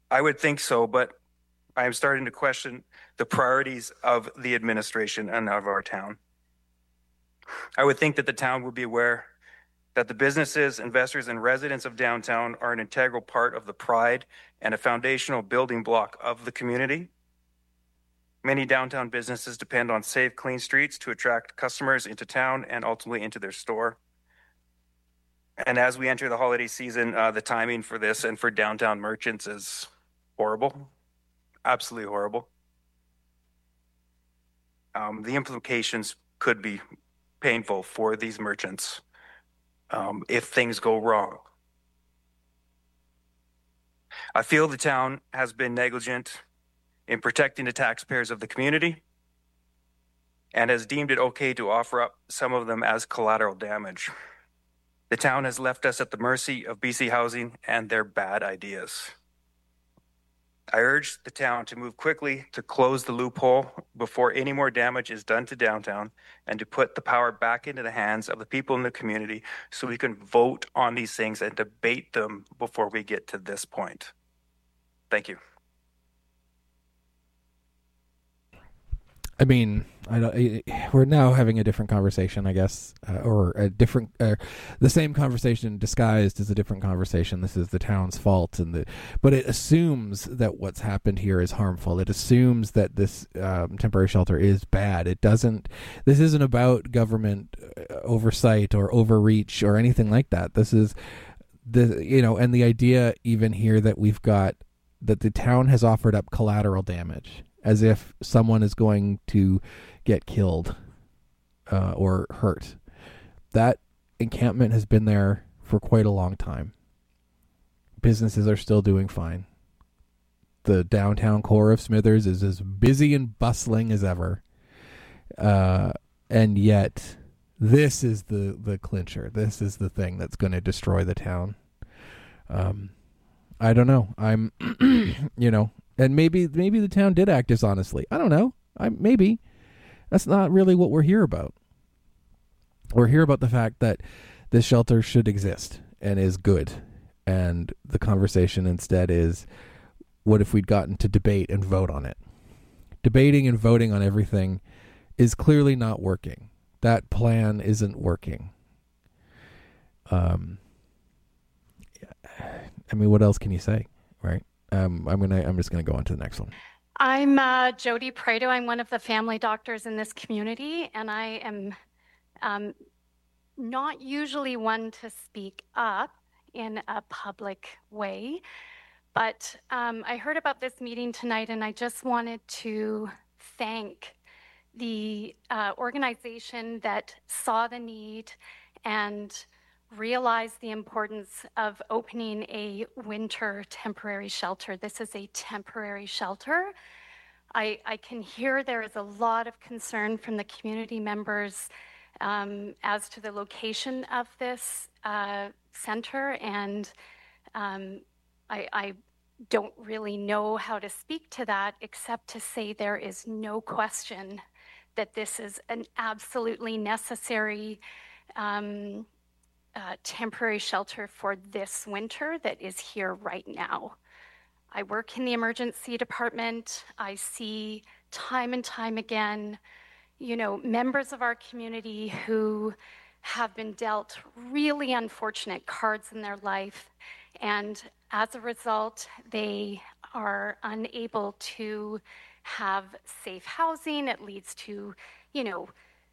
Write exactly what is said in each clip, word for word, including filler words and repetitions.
I would think so, but I am starting to question the priorities of the administration and of our town. I would think that the town would be aware that the businesses, investors, and residents of downtown are an integral part of the pride and a foundational building block of the community. Many downtown businesses depend on safe, clean streets to attract customers into town and ultimately into their store. And as we enter the holiday season, uh, the timing for this and for downtown merchants is horrible, absolutely horrible. Um, the implications could be painful for these merchants um, if things go wrong. I feel the town has been negligent in protecting the taxpayers of the community and has deemed it okay to offer up some of them as collateral damage. The town has left us at the mercy of B C Housing and their bad ideas. I urge the town to move quickly to close the loophole before any more damage is done to downtown and to put the power back into the hands of the people in the community so we can vote on these things and debate them before we get to this point. Thank you. I mean, I don't, we're now having a different conversation, I guess, uh, or a different, uh, the same conversation disguised as a different conversation. This is the town's fault, and the, but it assumes that what's happened here is harmful. It assumes that this um, temporary shelter is bad. It doesn't. This isn't about government oversight or overreach or anything like that. This is the you know, and the idea even here that we've got that the town has offered up collateral damage, as if someone is going to get killed uh, or hurt. That encampment has been there for quite a long time. Businesses are still doing fine. The downtown core of Smithers is as busy and bustling as ever. Uh, and yet, this is the, the clincher. This is the thing that's going to destroy the town. Um, I don't know. I'm, you know, and maybe maybe the town did act dishonestly. I don't know. I maybe that's not really what we're here about. We're here about the fact that this shelter should exist and is good. And the conversation instead is, what if we'd gotten to debate and vote on it? Debating and voting on everything is clearly not working. That plan isn't working. Um. I mean, what else can you say, right? Um, I'm gonna. I'm just gonna go on to the next one. I'm uh, Jody Prado. I'm one of the family doctors in this community, and I am um, not usually one to speak up in a public way, but um, I heard about this meeting tonight, and I just wanted to thank the uh, organization that saw the need and realize the importance of opening a winter temporary shelter. This is a temporary shelter. I, I can hear there is a lot of concern from the community members um, as to the location of this uh, center, and um, I, I don't really know how to speak to that except to say there is no question that this is an absolutely necessary um, Uh, temporary shelter for this winter that is here right now. I work in the emergency department. I see time and time again, you know, members of our community who have been dealt really unfortunate cards in their life, and as a result, they are unable to have safe housing. It leads to, you know,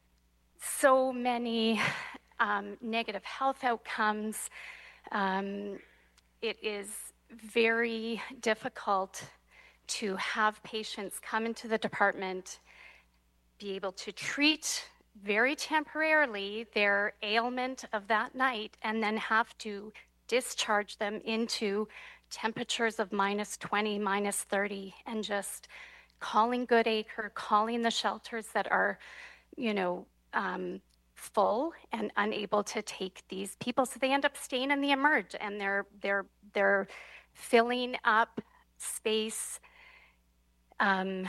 so many Um, negative health outcomes. Um, it is very difficult to have patients come into the department, be able to treat very temporarily their ailment of that night, and then have to discharge them into temperatures of minus twenty, minus thirty, and just calling Goodacre, calling the shelters that are, you know, um, full and unable to take these people, so they end up staying in the emerge, and they're they're they're filling up space um,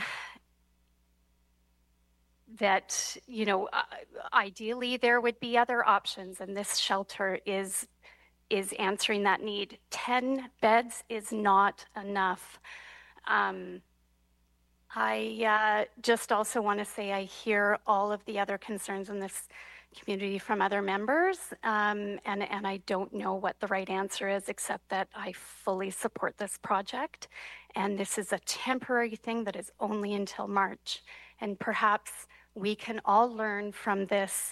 that, you know, uh, ideally there would be other options, and this shelter is is answering that need. ten beds is not enough. Um, I uh, just also want to say I hear all of the other concerns in this community from other members, um, and, and I don't know what the right answer is, except that I fully support this project. And this is a temporary thing that is only until March. And perhaps we can all learn from this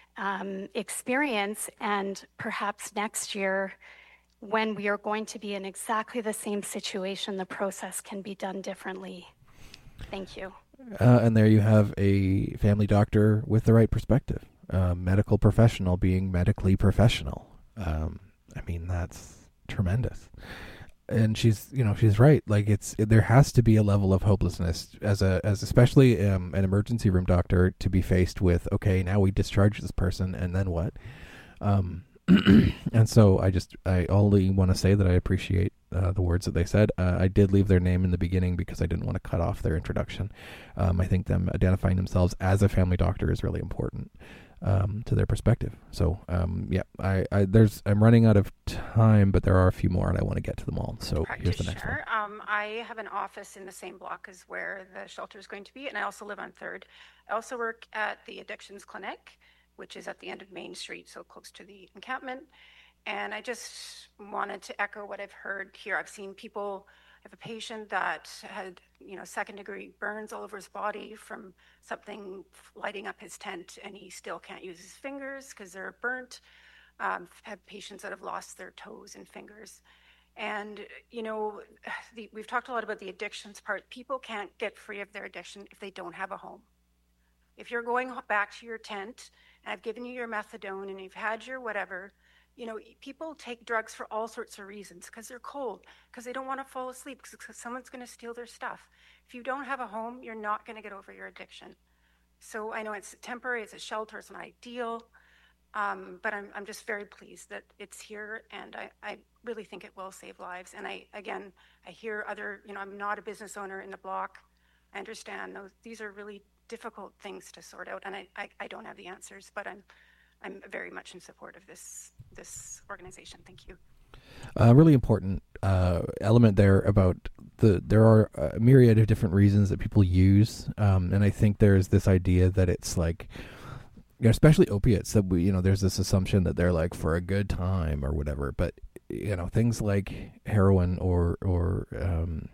um, experience, and perhaps next year, when we are going to be in exactly the same situation, the process can be done differently. Thank you. Uh, and there you have a family doctor with the right perspective, a medical professional being medically professional. Um, I mean, that's tremendous. And she's, you know, she's right. Like it's, there has to be a level of hopelessness as a, as especially um, an emergency room doctor to be faced with, okay, now we discharge this person and then what? Um, and so I just, I only want to say that I appreciate uh, the words that they said. Uh, I did leave their name in the beginning because I didn't want to cut off their introduction. Um, I think them identifying themselves as a family doctor is really important um, to their perspective. So um, yeah, I, I there's I'm running out of time, but there are a few more, and I want to get to them all. So here's the next one. Um, I have an office in the same block as where the shelter is going to be, and I also live on Third. I also work at the Addictions Clinic, which is at the end of Main Street, so close to the encampment. And I just wanted to echo what I've heard here. I've seen people, I have a patient that had, you know, second degree burns all over his body from something lighting up his tent, and he still can't use his fingers because they're burnt. Um, I've had patients that have lost their toes and fingers. And, you know, the, we've talked a lot about the addictions part. People can't get free of their addiction if they don't have a home. If you're going back to your tent, and I've given you your methadone and you've had your whatever, you know, people take drugs for all sorts of reasons, because they're cold, because they don't want to fall asleep, because someone's going to steal their stuff. If you don't have a home, you're not going to get over your addiction. So I know it's temporary, it's a shelter, it's not ideal, um, but I'm, I'm just very pleased that it's here, and I, I really think it will save lives. And I, again, I hear other, you know, I'm not a business owner in the block. I understand those, these are really difficult things to sort out, and I, I, I don't have the answers, but I'm I'm very much in support of this this organization. Thank you. A uh, really important uh, element there about the there are a myriad of different reasons that people use, um, and I think there's this idea that it's like, you know, especially opiates, that we, you know, there's this assumption that they're like for a good time or whatever, but you know, things like heroin or or um,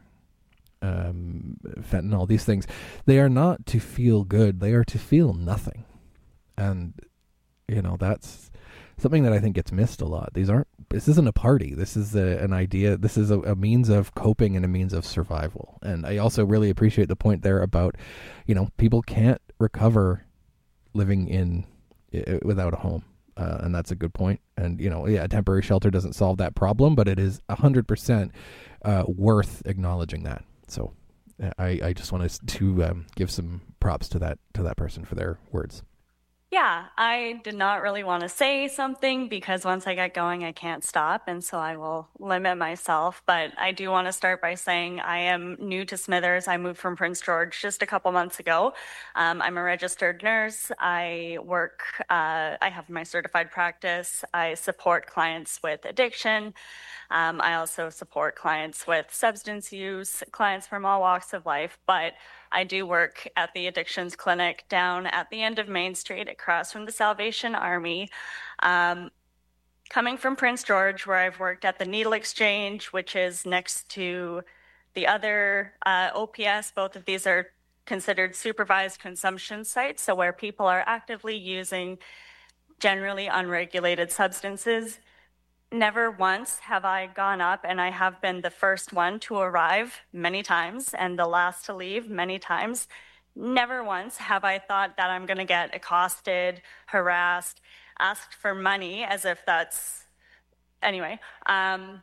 um, fentanyl, these things, they are not to feel good; they are to feel nothing, and you know, that's something that I think gets missed a lot. These aren't, this isn't a party. This is a, an idea. This is a, a means of coping and a means of survival. And I also really appreciate the point there about, you know, people can't recover living in, I, without a home. Uh, and that's a good point. And, you know, yeah, a temporary shelter doesn't solve that problem, but it is a hundred percent uh, worth acknowledging that. So I, I just wanted to um, give some props to that, to that person for their words. Yeah, I did not really want to say something because once I get going, I can't stop. And so I will limit myself. But I do want to start by saying I am new to Smithers. I moved from Prince George just a couple months ago. Um, I'm a registered nurse. I work, uh, I have my certified practice. I support clients with addiction. Um, I also support clients with substance use, clients from all walks of life. But I do work at the Addictions Clinic down at the end of Main Street across from the Salvation Army. Um, coming from Prince George, where I've worked at the Needle Exchange, which is next to the other uh, O P S, both of these are considered supervised consumption sites, so where people are actively using generally unregulated substances. Never once have I gone up, and I have been the first one to arrive many times and the last to leave many times. Never once have I thought that I'm going to get accosted, harassed, asked for money, as if that's... Anyway, um,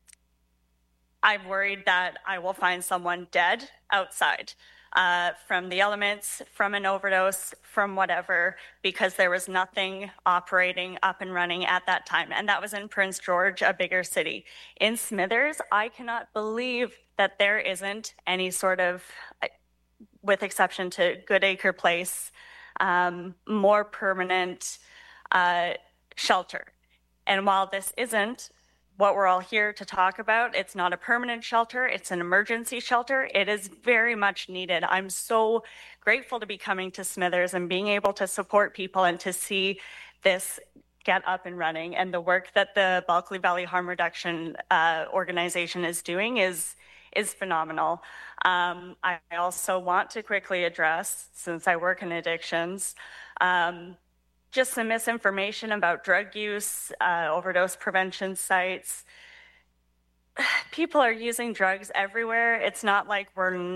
I've worried that I will find someone dead outside. Uh, from the elements, from an overdose, from whatever, because there was nothing operating up and running at that time. And that was in Prince George, a bigger city. In Smithers, I cannot believe that there isn't any sort of, with exception to Goodacre Place, um, more permanent uh, shelter. And while this isn't what we're all here to talk about, it's not a permanent shelter, it's an emergency shelter. It is very much needed. I'm so grateful to be coming to Smithers and being able to support people and to see this get up and running. And the work that the Bulkley Valley Harm Reduction uh, organization is doing is is phenomenal. Um, I also want to quickly address, since I work in addictions, um, just some misinformation about drug use, uh, overdose prevention sites. People are using drugs everywhere. It's not like we're...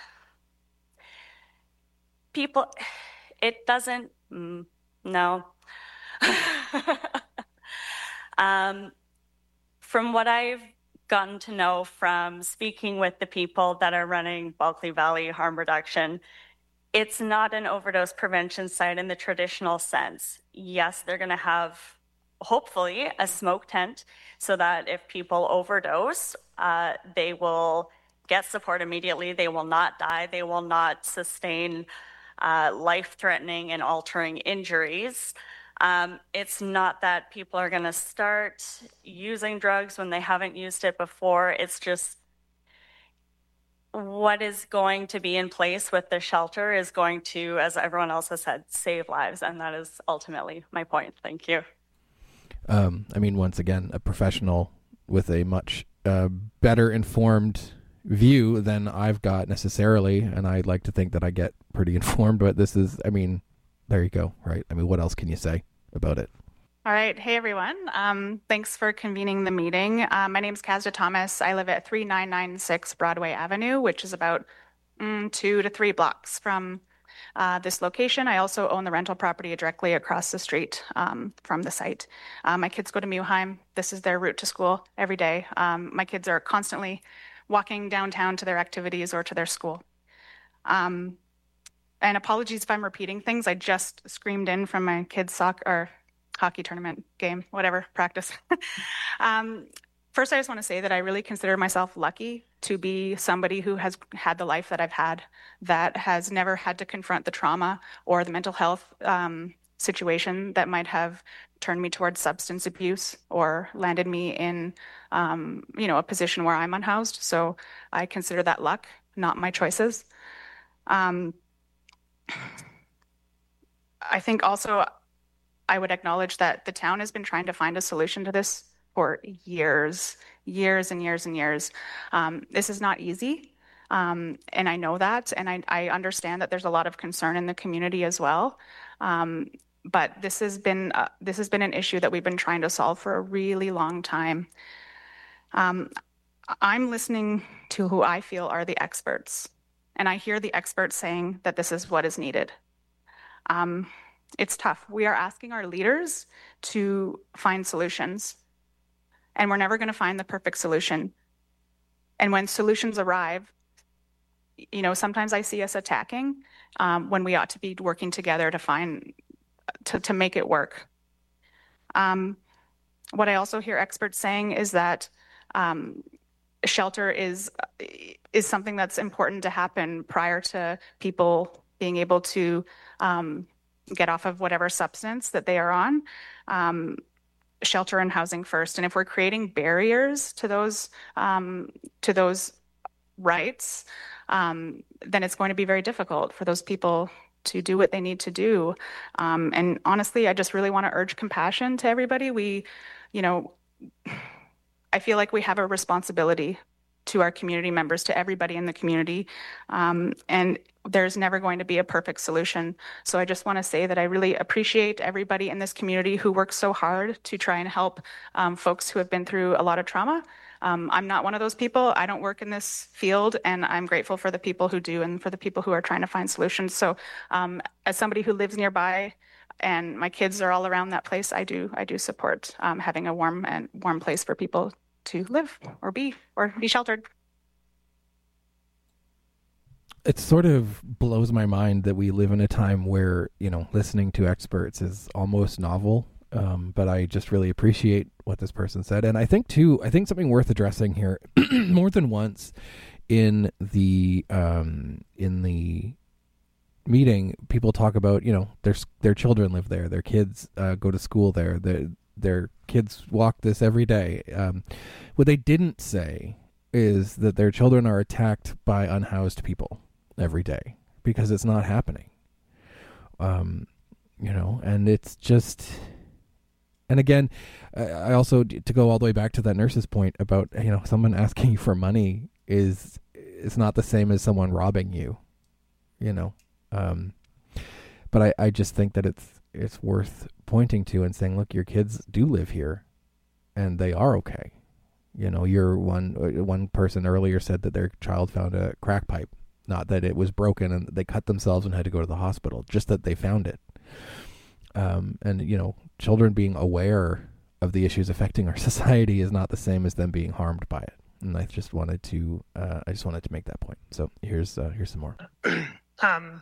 People, it doesn't, mm, no. um, from what I've gotten to know from speaking with the people that are running Bulkley Valley Harm Reduction, it's not an overdose prevention site in the traditional sense. Yes, they're going to have, hopefully, a smoke tent so that if people overdose, uh, they will get support immediately. They will not die. They will not sustain uh, life-threatening and altering injuries. Um, it's not that people are going to start using drugs when they haven't used it before. It's just what is going to be in place with the shelter is going to, as everyone else has said, save lives. And that is ultimately my point. Thank you. Um, I mean, once again, a professional with a much uh, better informed view than I've got necessarily. And I'd like to think that I get pretty informed, but this is, I mean, there you go, right? I mean, what else can you say about it? All right. Hey, everyone. Um, thanks for convening the meeting. Uh, my name is Kazda Thomas. I live at three nine nine six Broadway Avenue, which is about mm, two to three blocks from uh, this location. I also own the rental property directly across the street um, from the site. Uh, my kids go to Muheim. This is their route to school every day. Um, my kids are constantly walking downtown to their activities or to their school. Um, and apologies if I'm repeating things. I just screamed in from my kids' soccer or hockey tournament game, whatever, practice. um, first, I just want to say that I really consider myself lucky to be somebody who has had the life that I've had, that has never had to confront the trauma or the mental health um, situation that might have turned me towards substance abuse or landed me in, um, you know, a position where I'm unhoused. So I consider that luck, not my choices. Um, I think also I would acknowledge that the town has been trying to find a solution to this for years, years and years and years. Um, this is not easy, um, and I know that, and I, I understand that there's a lot of concern in the community as well. Um, but this has been uh, this has been an issue that we've been trying to solve for a really long time. Um, I'm listening to who I feel are the experts, and I hear the experts saying that this is what is needed. Um, It's tough. We are asking our leaders to find solutions, and we're never going to find the perfect solution. And when solutions arrive, you know, sometimes I see us attacking um, when we ought to be working together to find, to, to make it work. Um, what I also hear experts saying is that um, shelter is, is something that's important to happen prior to people being able to um, get off of whatever substance that they are on. Um, shelter and housing first. And if we're creating barriers to those um, to those rights, um, then it's going to be very difficult for those people to do what they need to do. Um, and honestly, I just really want to urge compassion to everybody. We, you know, I feel like we have a responsibility to our community members, to everybody in the community. Um, and there's never going to be a perfect solution. So I just want to say that I really appreciate everybody in this community who works so hard to try and help um, folks who have been through a lot of trauma. Um, I'm not one of those people. I don't work in this field, and I'm grateful for the people who do and for the people who are trying to find solutions. So um, as somebody who lives nearby, and my kids are all around that place, I do I do support um, having a warm and warm place for people to live or be or be sheltered. It sort of blows my mind that we live in a time where, you know, listening to experts is almost novel. Um, but I just really appreciate what this person said. And I think, too, I think something worth addressing here more than once in the um, in the meeting, people talk about, you know, their their children live there, their kids uh, go to school there, the their kids walk this every day. Um, what they didn't say is that their children are attacked by unhoused people every day, because it's not happening. Um, you know, and it's just, and again, I also, to go all the way back to that nurse's point about, you know, someone asking you for money is, is not the same as someone robbing you, you know. Um, but I, I just think that it's, it's worth pointing to and saying, look, your kids do live here and they are okay. You know, your one, one person earlier said that their child found a crack pipe, not that it was broken and they cut themselves and had to go to the hospital, just that they found it. Um, and, you know, children being aware of the issues affecting our society is not the same as them being harmed by it. And I just wanted to, uh, I just wanted to make that point. So here's, uh, here's some more. um,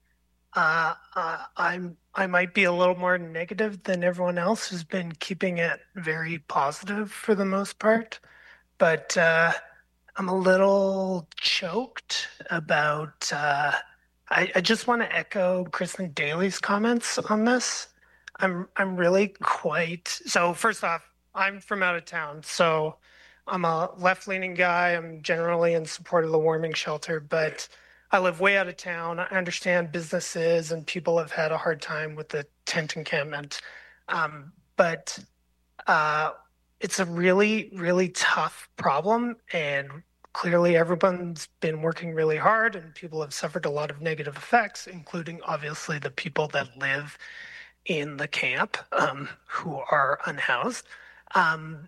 uh, uh, I'm, I might be a little more negative than everyone else who's been keeping it very positive for the most part, but, uh, I'm a little choked about, uh, I, I just want to echo Kristen Daly's comments on this. I'm, I'm really quite, so first off, I'm from out of town, so I'm a left-leaning guy. I'm generally in support of the warming shelter, but I live way out of town. I understand businesses and people have had a hard time with the tent encampment. Um, but uh, it's a really, really tough problem. And clearly everyone's been working really hard and people have suffered a lot of negative effects, including obviously the people that live in the camp um, who are unhoused. Um,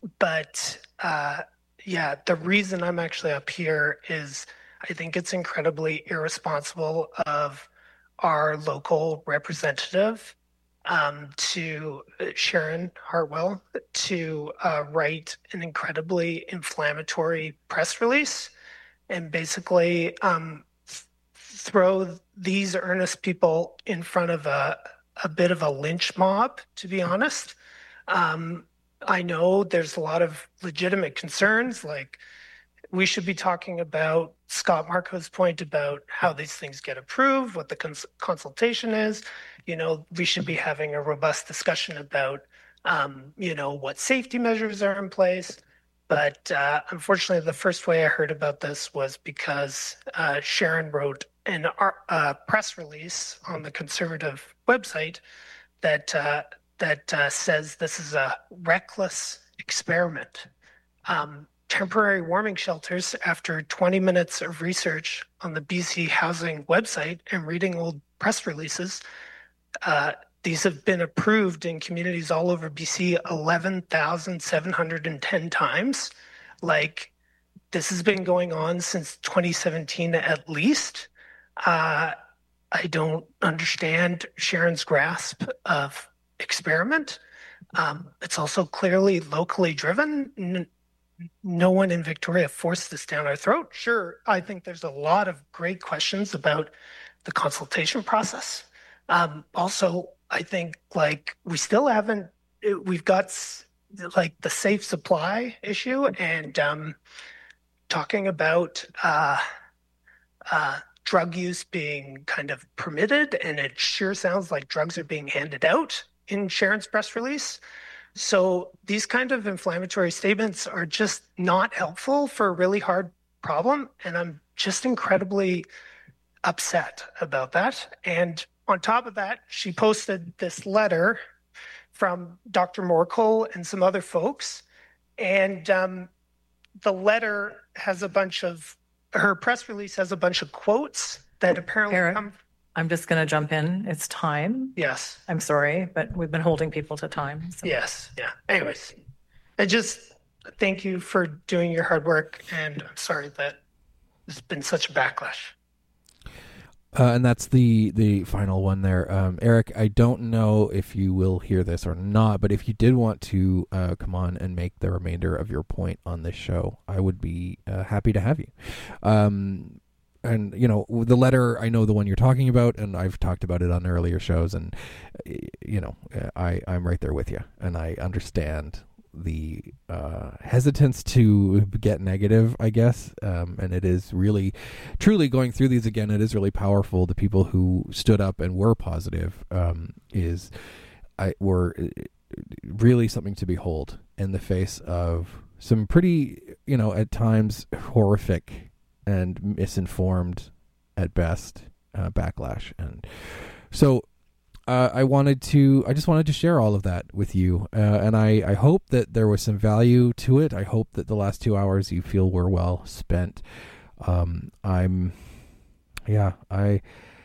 but uh, yeah, the reason I'm actually up here is I think it's incredibly irresponsible of our local representative, um, to Sharon Hartwell, to uh, write an incredibly inflammatory press release and basically um, th- throw these earnest people in front of a, a bit of a lynch mob, to be honest. Um, I know there's a lot of legitimate concerns, like we should be talking about Scott Marco's point about how these things get approved, what the cons- consultation is. You know, we should be having a robust discussion about, um, you know, what safety measures are in place. But uh, unfortunately, the first way I heard about this was because uh, Sharon wrote an uh, press release on the Conservative website that uh, that uh, says this is a reckless experiment. Um, temporary warming shelters, after twenty minutes of research on the B C Housing website and reading old press releases, uh, these have been approved in communities all over B C eleven thousand seven hundred ten times. Like, this has been going on since twenty seventeen at least. Uh, I don't understand Sharon's grasp of experiment. Um, it's also clearly locally driven. N- no one in Victoria forced this down our throat. Sure, I think there's a lot of great questions about the consultation process. Um, also, I think like we still haven't, we've got like the safe supply issue and um, talking about uh, uh, drug use being kind of permitted, and it sure sounds like drugs are being handed out in Sharon's press release. So these kind of inflammatory statements are just not helpful for a really hard problem. And I'm just incredibly upset about that. And on top of that, she posted this letter from Doctor Morkel and some other folks. And um, the letter has a bunch of, her press release has a bunch of quotes that apparently Eric, come. I'm just going to jump in. It's time. Yes. I'm sorry, but we've been holding people to time. So. Yes. Yeah. Anyways, I just thank you for doing your hard work. And I'm sorry that there's been such a backlash. Uh, and that's the, the final one there. Um, Eric, I don't know if you will hear this or not, but if you did want to uh, come on and make the remainder of your point on this show, I would be uh, happy to have you. Um, and, you know, the letter, I know the one you're talking about, and I've talked about it on earlier shows, and, you know, I, I'm right there with you, and I understand the uh, hesitance to get negative, I guess. Um, and it is really, truly going through these again, it is really powerful. The people who stood up and were positive um, is, I were really something to behold in the face of some pretty, you know, at times horrific and misinformed at best uh, backlash. And so uh, I wanted to, I just wanted to share all of that with you. Uh, and I, I hope that there was some value to it. I hope that the last two hours you feel were well spent. Um, I'm, yeah, I,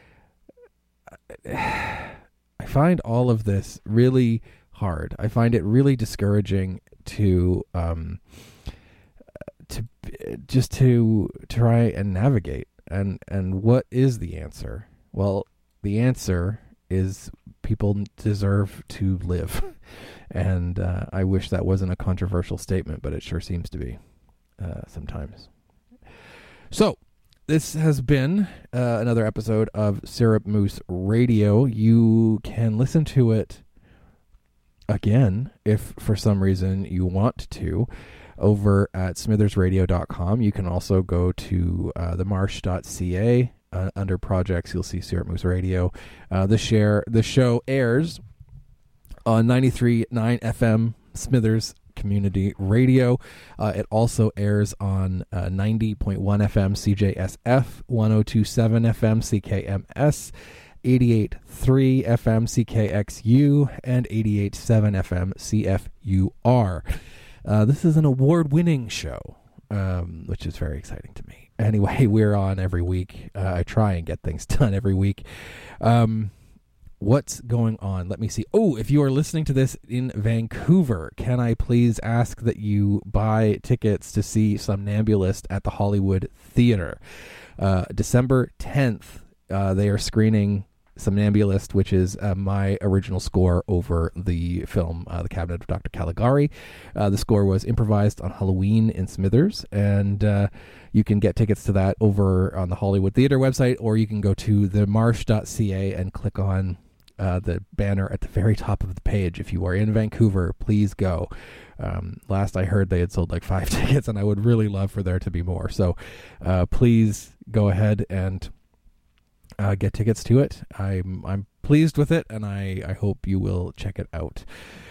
I find all of this really hard. I find it really discouraging to, um, to just to try and navigate. And, and what is the answer? Well, the answer is people deserve to live. And uh, I wish that wasn't a controversial statement, but it sure seems to be uh, sometimes. So this has been uh, another episode of Syrup Moose Radio. You can listen to it again if for some reason you want to over at smithers radio dot com. You can also go to uh, the marsh dot c a. Uh, under projects, you'll see Syrup Moose Radio. Uh, the share the show airs on ninety-three point nine F M Smithers Community Radio. Uh, it also airs on uh, ninety point one F M C J S F, one oh two point seven F M C K M S, eighty-eight point three F M C K X U, and eighty-eight point seven F M C F U R. Uh, this is an award-winning show, um, which is very exciting to me. Anyway, we're on every week. Uh, I try and get things done every week. Um, what's going on? Let me see. Oh, if you are listening to this in Vancouver, can I please ask that you buy tickets to see Somnambulist at the Hollywood Theater? Uh, December tenth, uh, they are screening Somnambulist, which is uh, my original score over the film uh, The Cabinet of Doctor Caligari. Uh, the score was improvised on Halloween in Smithers, and uh, you can get tickets to that over on the Hollywood Theater website, or you can go to the marsh dot c a and click on uh, the banner at the very top of the page. If you are in Vancouver, please go. Um, last I heard, they had sold like five tickets, and I would really love for there to be more. So uh, please go ahead and Uh, get tickets to it. I'm I'm pleased with it, and I, I hope you will check it out.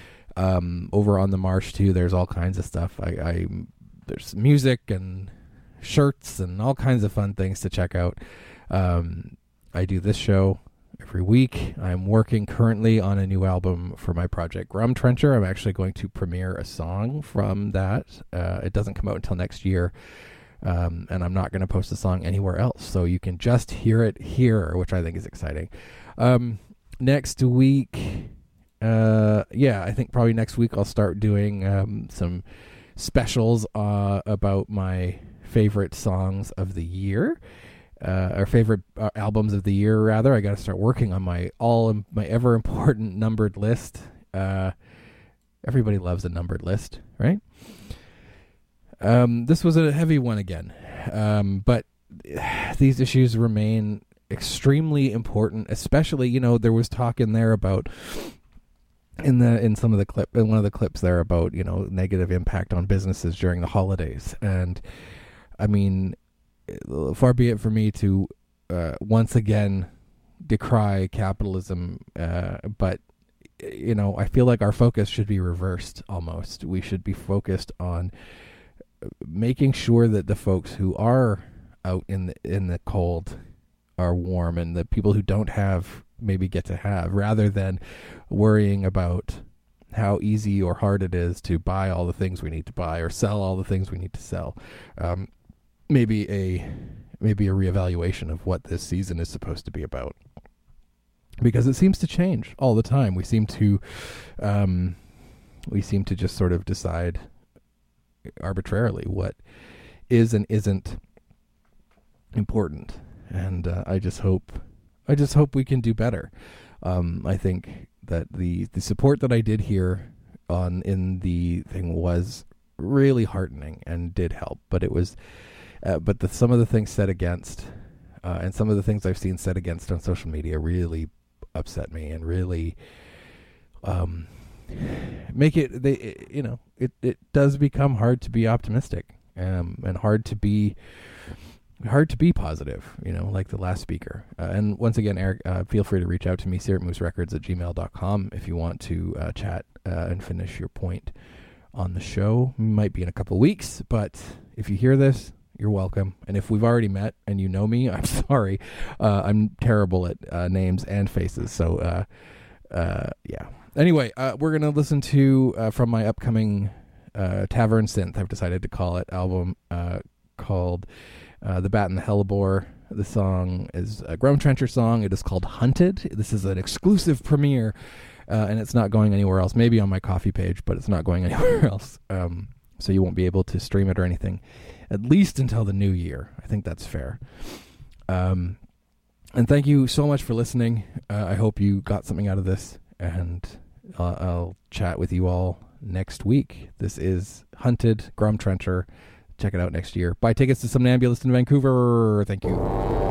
Um, over on the Marsh too, there's all kinds of stuff. I, I there's music and shirts and all kinds of fun things to check out. Um, I do this show every week. I'm working currently on a new album for my project Grum Trencher. I'm actually going to premiere a song from that. Uh, it doesn't come out until next year. Um, and I'm not going to post the song anywhere else, so you can just hear it here, which I think is exciting. Um, next week, uh, yeah, I think probably next week I'll start doing um, some specials uh, about my favorite songs of the year, uh, or favorite uh, albums of the year, rather. I got to start working on my all my ever important numbered list. Uh, everybody loves a numbered list, right? Um, this was a heavy one again, um, but these issues remain extremely important, especially, you know, there was talk in there about, in the in some of the clip, in one of the clips there about, you know, negative impact on businesses during the holidays. And I mean, far be it for me to uh, once again decry capitalism, uh, but, you know, I feel like our focus should be reversed almost. We should be focused on making sure that the folks who are out in the in the cold are warm, and the people who don't have maybe get to have, rather than worrying about how easy or hard it is to buy all the things we need to buy or sell all the things we need to sell. Um, maybe a maybe a reevaluation of what this season is supposed to be about, because it seems to change all the time. We seem to um, we seem to just sort of decide arbitrarily what is and isn't important, and uh, I just hope I just hope we can do better. Um, I think that the the support that I did hear on in the thing was really heartening and did help, but it was uh, but the, some of the things said against uh, and some of the things I've seen said against on social media really upset me and really um make it, they, you know, it, it does become hard to be optimistic, um, and hard to be hard to be positive, you know, like the last speaker. Uh, and once again, Eric, uh, feel free to reach out to me, syrup moose records at gmail dot com, if you want to uh, chat uh, and finish your point on the show. Might be in a couple of weeks, but if you hear this, you're welcome. And if we've already met and you know me, I'm sorry. Uh, I'm terrible at uh, names and faces. So, uh, uh, yeah. Anyway, uh, we're going to listen to, uh, from my upcoming uh, Tavern Synth, I've decided to call it, album uh, called uh, The Bat and the Hellebore. The song is a Grum Trencher song. It is called Hunted. This is an exclusive premiere, uh, and it's not going anywhere else. Maybe on my Coffee page, but it's not going anywhere else. Um, so you won't be able to stream it or anything, at least until the new year. I think that's fair. Um, and thank you so much for listening. Uh, I hope you got something out of this, and uh, I'll chat with you all next week. This is Hunted, Grum Trencher. Check it out next year. Buy tickets to Somnambulist in Vancouver. Thank you.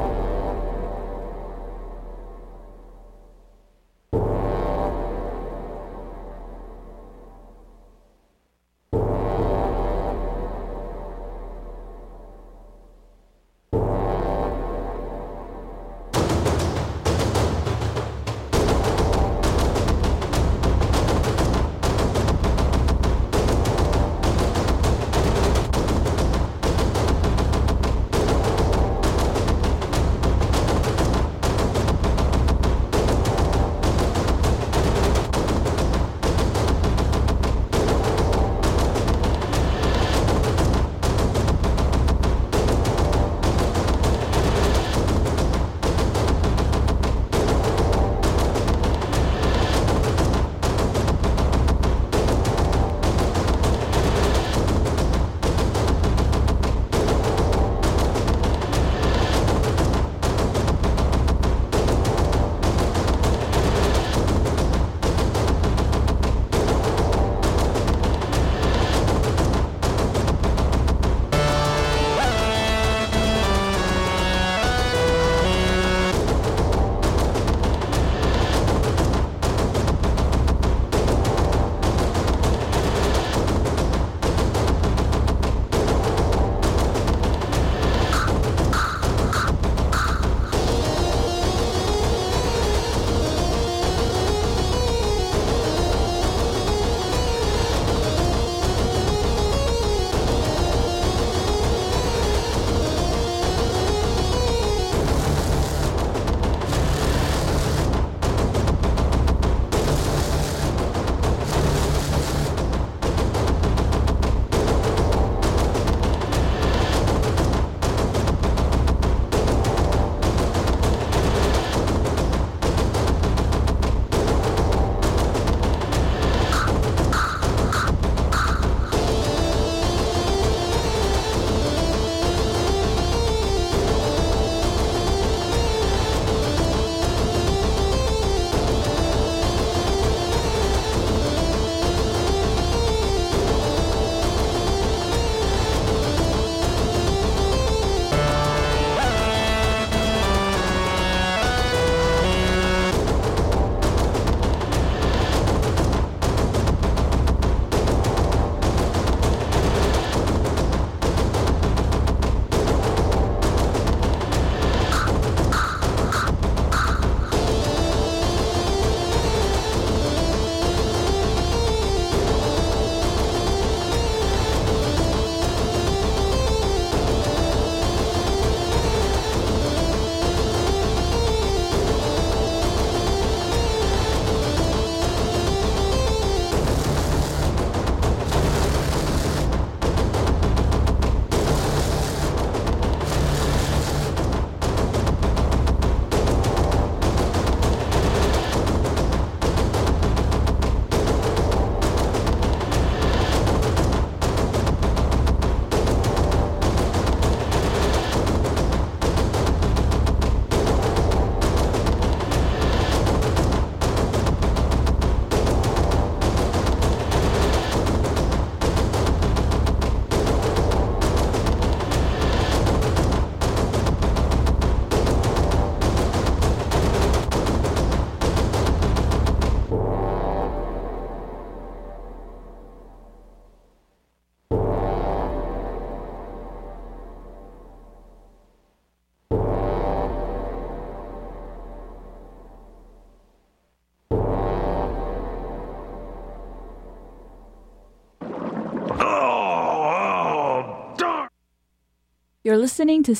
You're listening to